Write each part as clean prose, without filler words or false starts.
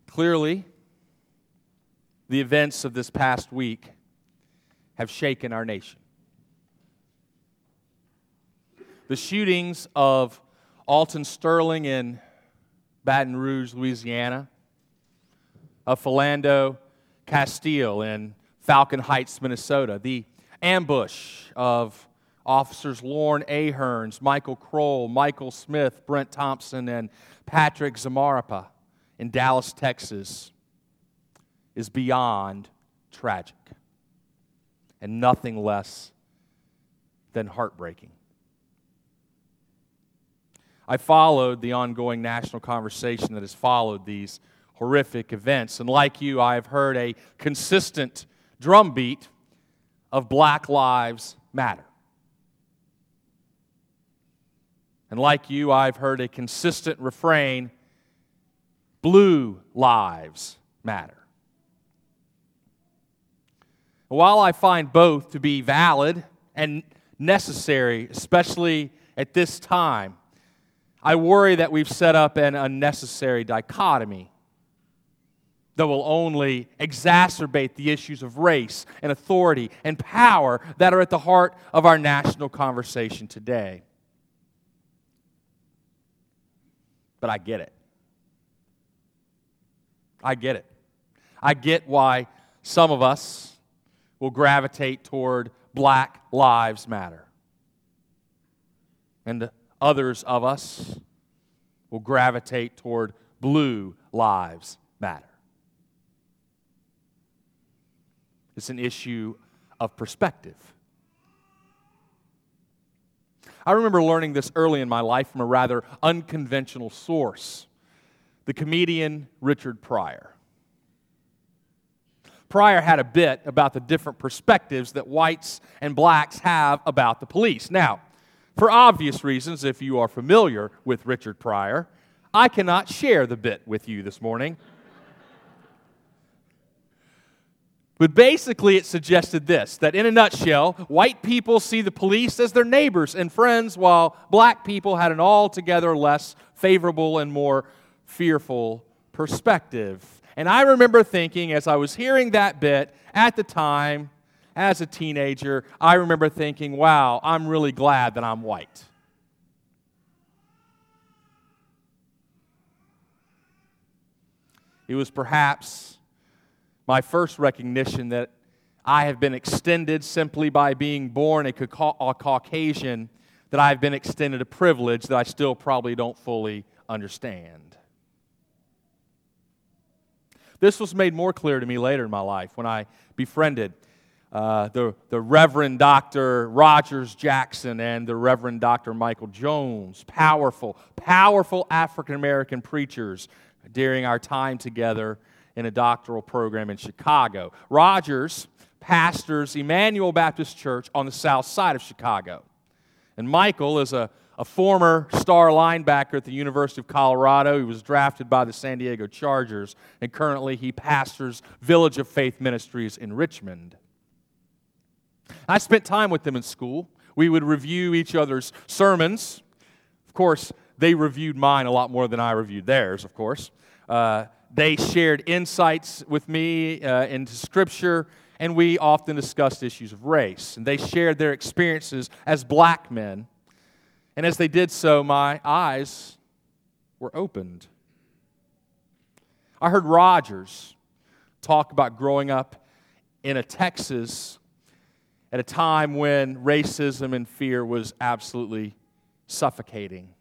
Clearly, the events of this past week have shaken our nation. The shootings of Alton Sterling in Baton Rouge, Louisiana, of Philando Castile in Falcon Heights, Minnesota, the ambush of Officers Lorne Ahearns, Michael Kroll, Michael Smith, Brent Thompson, and Patrick Zamarapa in Dallas, Texas, is beyond tragic and nothing less than heartbreaking. I followed the ongoing national conversation that has followed these horrific events, and like you, I have heard a consistent drumbeat of Black Lives Matter. And like you, I've heard a consistent refrain, Blue Lives Matter. While I find both to be valid and necessary, especially at this time, I worry that we've set up an unnecessary dichotomy that will only exacerbate the issues of race and authority and power that are at the heart of our national conversation today. But I get it. I get it. I get why some of us will gravitate toward Black Lives Matter. And others of us will gravitate toward Blue Lives Matter. It's an issue of perspective. I remember learning this early in my life from a rather unconventional source, the comedian Richard Pryor. Pryor had a bit about the different perspectives that whites and blacks have about the police. Now, for obvious reasons, if you are familiar with Richard Pryor, I cannot share the bit with you this morning. But basically it suggested this, that in a nutshell, white people see the police as their neighbors and friends, while black people had an altogether less favorable and more fearful perspective. And I remember thinking, as I was hearing that bit at the time, as a teenager, I remember thinking, wow, I'm really glad that I'm white. It was perhaps my first recognition that I have been extended simply by being born a Caucasian, that I have been extended a privilege that I still probably don't fully understand. This was made more clear to me later in my life when I befriended the Reverend Dr. Rogers Jackson and the Reverend Dr. Michael Jones, powerful African-American preachers during our time together in a doctoral program in Chicago. Rogers pastors Emmanuel Baptist Church on the south side of Chicago. And Michael is a former star linebacker at the University of Colorado. He was drafted by the San Diego Chargers, and currently he pastors Village of Faith Ministries in Richmond. I spent time with them in school. We would review each other's sermons. Of course, they reviewed mine a lot more than I reviewed theirs, of course. They shared insights with me into Scripture, and we often discussed issues of race. And they shared their experiences as black men. And as they did so, my eyes were opened. I heard Rogers talk about growing up in a Texas at a time when racism and fear was absolutely suffocating.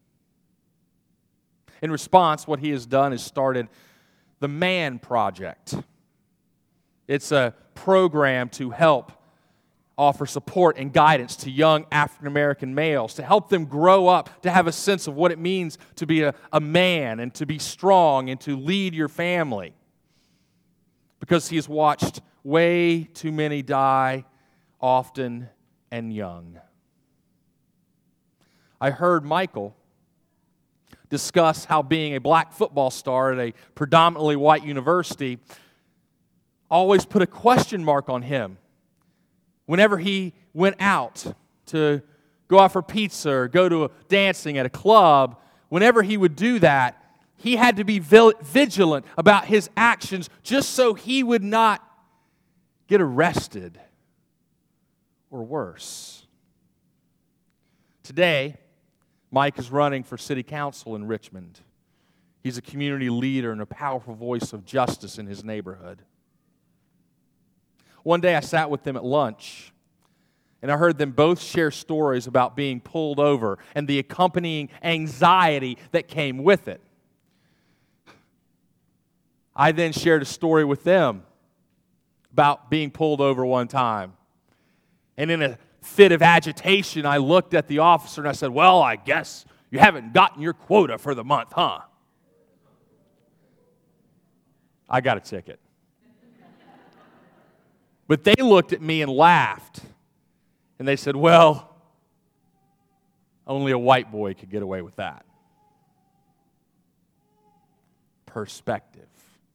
In response, what he has done is started the MAN Project. It's a program to help offer support and guidance to young African-American males, to help them grow up, to have a sense of what it means to be a man and to be strong and to lead your family. Because he has watched way too many die often and young. I heard Michael discuss how being a black football star at a predominantly white university always put a question mark on him. Whenever he went out to go out for pizza or go to dancing at a club, whenever he would do that, he had to be vigilant about his actions just so he would not get arrested or worse. Today, Mike is running for city council in Richmond. He's a community leader and a powerful voice of justice in his neighborhood. One day I sat with them at lunch, and I heard them both share stories about being pulled over and the accompanying anxiety that came with it. I then shared a story with them about being pulled over one time. And in a fit of agitation, I looked at the officer and I said, "Well, I guess you haven't gotten your quota for the month, huh?" I got a ticket. But they looked at me and laughed. And they said, "Well, only a white boy could get away with that." Perspective.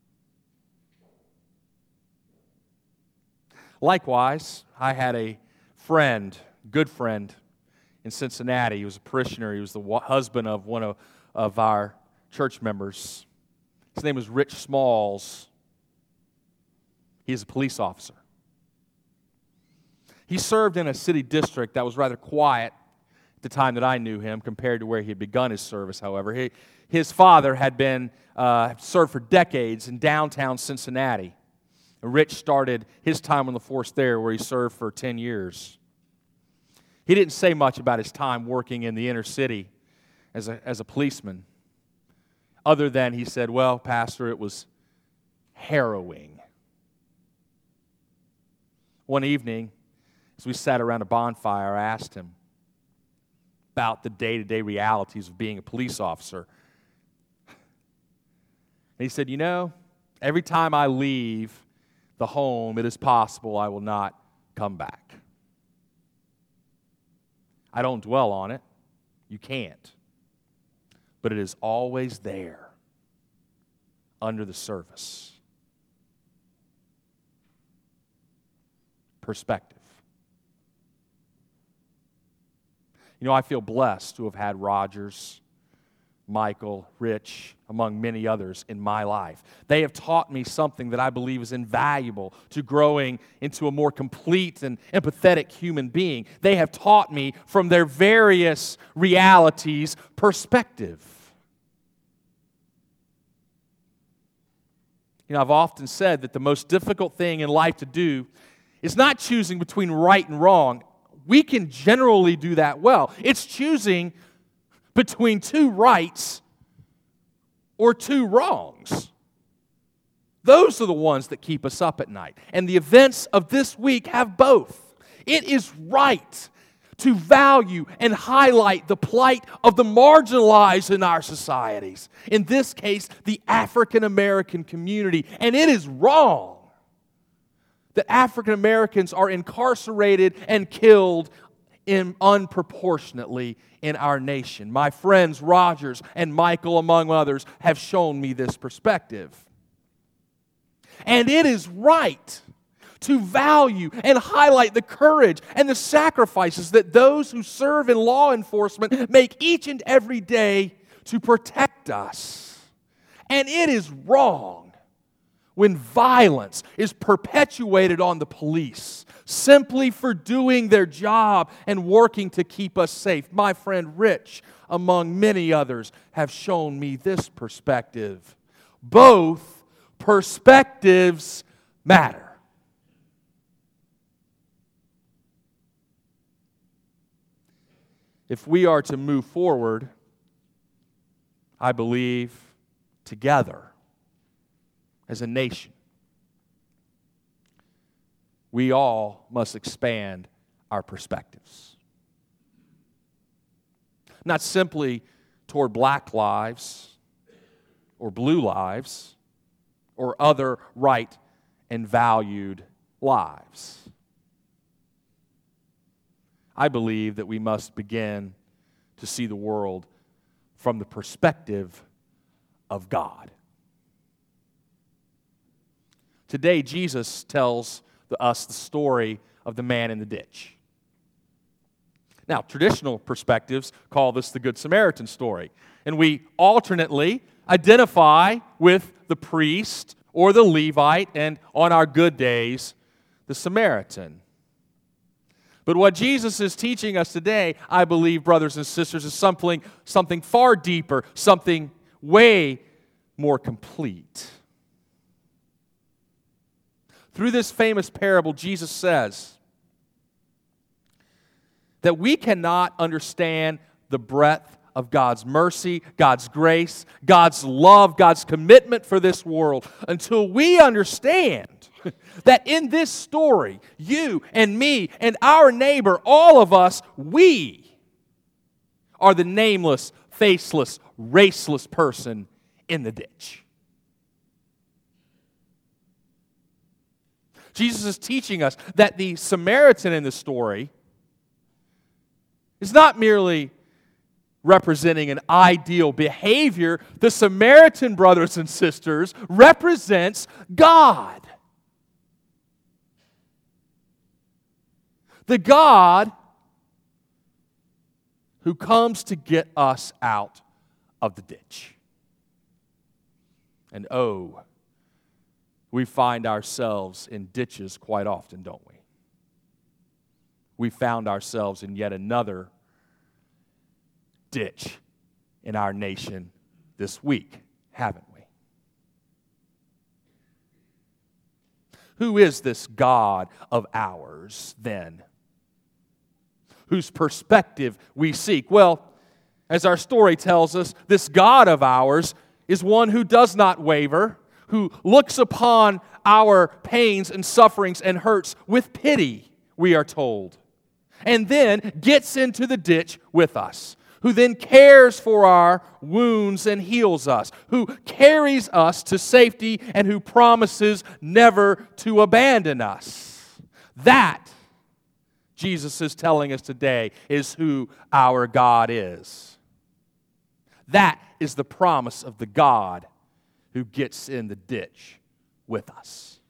Likewise, I had a friend, good friend, in Cincinnati. He was a parishioner. He was the husband of one of our church members. His name was Rich Smalls. He is a police officer. He served in a city district that was rather quiet at the time that I knew him compared to where he had begun his service, however. His father had been served for decades in downtown Cincinnati. And Rich started his time on the force there where he served for 10 years. He didn't say much about his time working in the inner city as a policeman, other than he said, "Well, Pastor, it was harrowing." One evening, as we sat around a bonfire, I asked him about the day-to-day realities of being a police officer. And he said, "Every time I leave the home, it is possible I will not come back. I don't dwell on it. You can't. But it is always there, under the surface." Perspective. I feel blessed to have had Rogers, Michael, Rich, among many others in my life. They have taught me something that I believe is invaluable to growing into a more complete and empathetic human being. They have taught me from their various realities perspective. I've often said that the most difficult thing in life to do is not choosing between right and wrong. We can generally do that well. It's choosing between two rights or two wrongs. Those are the ones that keep us up at night. And the events of this week have both. It is right to value and highlight the plight of the marginalized in our societies. In this case, the African American community. And it is wrong that African Americans are incarcerated and killed unproportionately in our nation. My friends Rogers and Michael, among others, have shown me this perspective. And it is right to value and highlight the courage and the sacrifices that those who serve in law enforcement make each and every day to protect us. And it is wrong when violence is perpetuated on the police simply for doing their job and working to keep us safe. My friend Rich, among many others, have shown me this perspective. Both perspectives matter. If we are to move forward, I believe, together, as a nation, we all must expand our perspectives. Not simply toward black lives or blue lives or other right and valued lives. I believe that we must begin to see the world from the perspective of God. Today, Jesus tells us the story of the man in the ditch. Now, traditional perspectives call this the Good Samaritan story. And we alternately identify with the priest or the Levite, and on our good days, the Samaritan. But what Jesus is teaching us today, I believe, brothers and sisters, is something far deeper, something way more complete. Through this famous parable, Jesus says that we cannot understand the breadth of God's mercy, God's grace, God's love, God's commitment for this world until we understand that in this story, you and me and our neighbor, all of us, we are the nameless, faceless, raceless person in the ditch. Jesus is teaching us that the Samaritan in the story is not merely representing an ideal behavior. The Samaritan, brothers and sisters, represents God. The God who comes to get us out of the ditch. And oh, we find ourselves in ditches quite often, don't we? We found ourselves in yet another ditch in our nation this week, haven't we? Who is this God of ours, then? Whose perspective we seek? Well, as our story tells us, this God of ours is one who does not waver, who looks upon our pains and sufferings and hurts with pity, we are told, and then gets into the ditch with us, who then cares for our wounds and heals us, who carries us to safety and who promises never to abandon us. That, Jesus is telling us today, is who our God is. That is the promise of the God who gets in the ditch with us.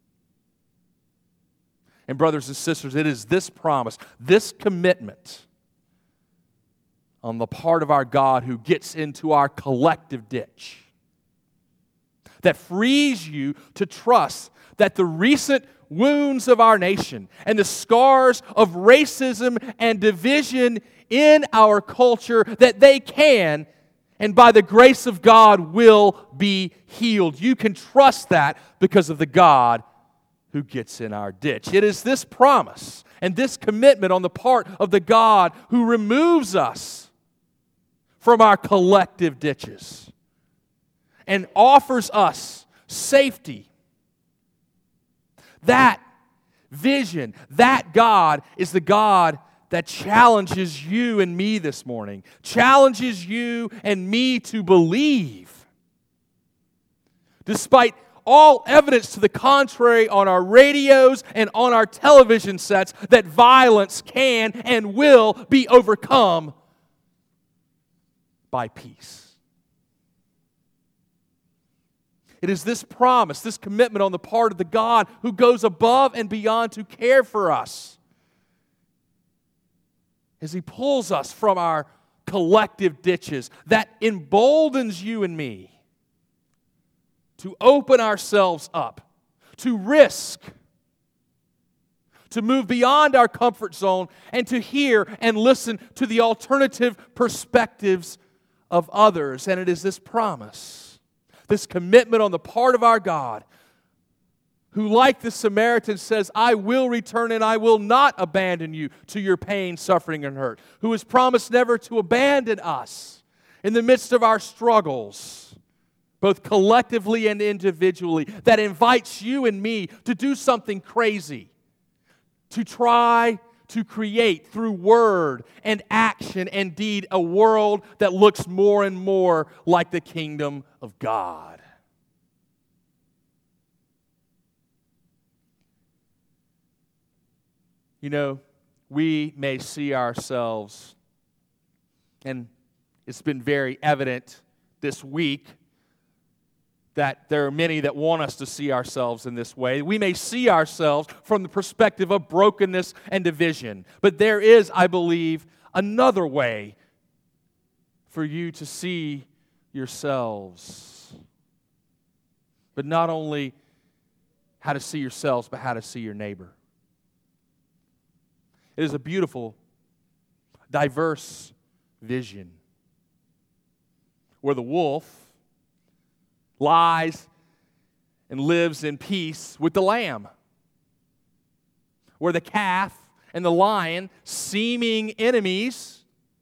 And brothers and sisters, it is this promise, this commitment on the part of our God who gets into our collective ditch that frees you to trust that the recent wounds of our nation and the scars of racism and division in our culture, that they can, and by the grace of God, will be healed. You can trust that because of the God who gets in our ditch. It is this promise and this commitment on the part of the God who removes us from our collective ditches and offers us safety. That vision, that God is the God that challenges you and me this morning, challenges you and me to believe. Despite all evidence to the contrary on our radios and on our television sets, that violence can and will be overcome by peace. It is this promise, this commitment on the part of the God who goes above and beyond to care for us as He pulls us from our collective ditches, that emboldens you and me to open ourselves up, to risk, to move beyond our comfort zone, and to hear and listen to the alternative perspectives of others. And it is this promise, this commitment on the part of our God, who, like the Samaritan, says, I will return and I will not abandon you to your pain, suffering, and hurt, who has promised never to abandon us in the midst of our struggles, both collectively and individually, that invites you and me to do something crazy, to try to create through word and action and deed a world that looks more and more like the kingdom of God. You know, we may see ourselves, and it's been very evident this week that there are many that want us to see ourselves in this way. We may see ourselves from the perspective of brokenness and division, but there is, I believe, another way for you to see yourselves. But not only how to see yourselves, but how to see your neighbor. It is a beautiful, diverse vision where the wolf lies and lives in peace with the lamb, where the calf and the lion, seeming enemies,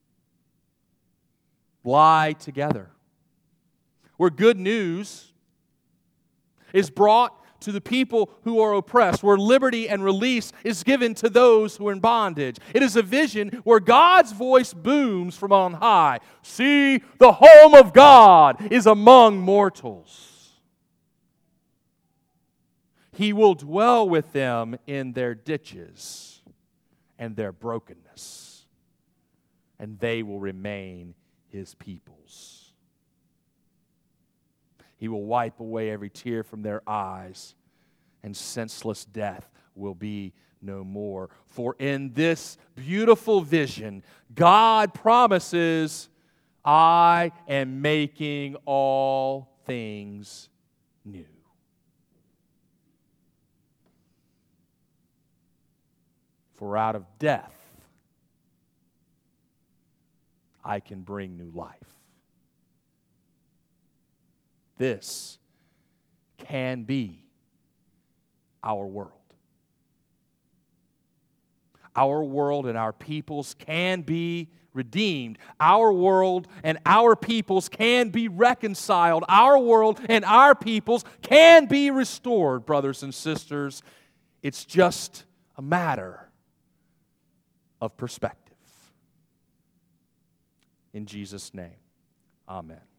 lie together, where good news is brought to the people who are oppressed, where liberty and release is given to those who are in bondage. It is a vision where God's voice booms from on high. See, the home of God is among mortals. He will dwell with them in their ditches and their brokenness, and they will remain His peoples. He will wipe away every tear from their eyes, and senseless death will be no more. For in this beautiful vision, God promises, I am making all things new. For out of death, I can bring new life. This can be our world. Our world and our peoples can be redeemed. Our world and our peoples can be reconciled. Our world and our peoples can be restored, brothers and sisters. It's just a matter of perspective. In Jesus' name, amen.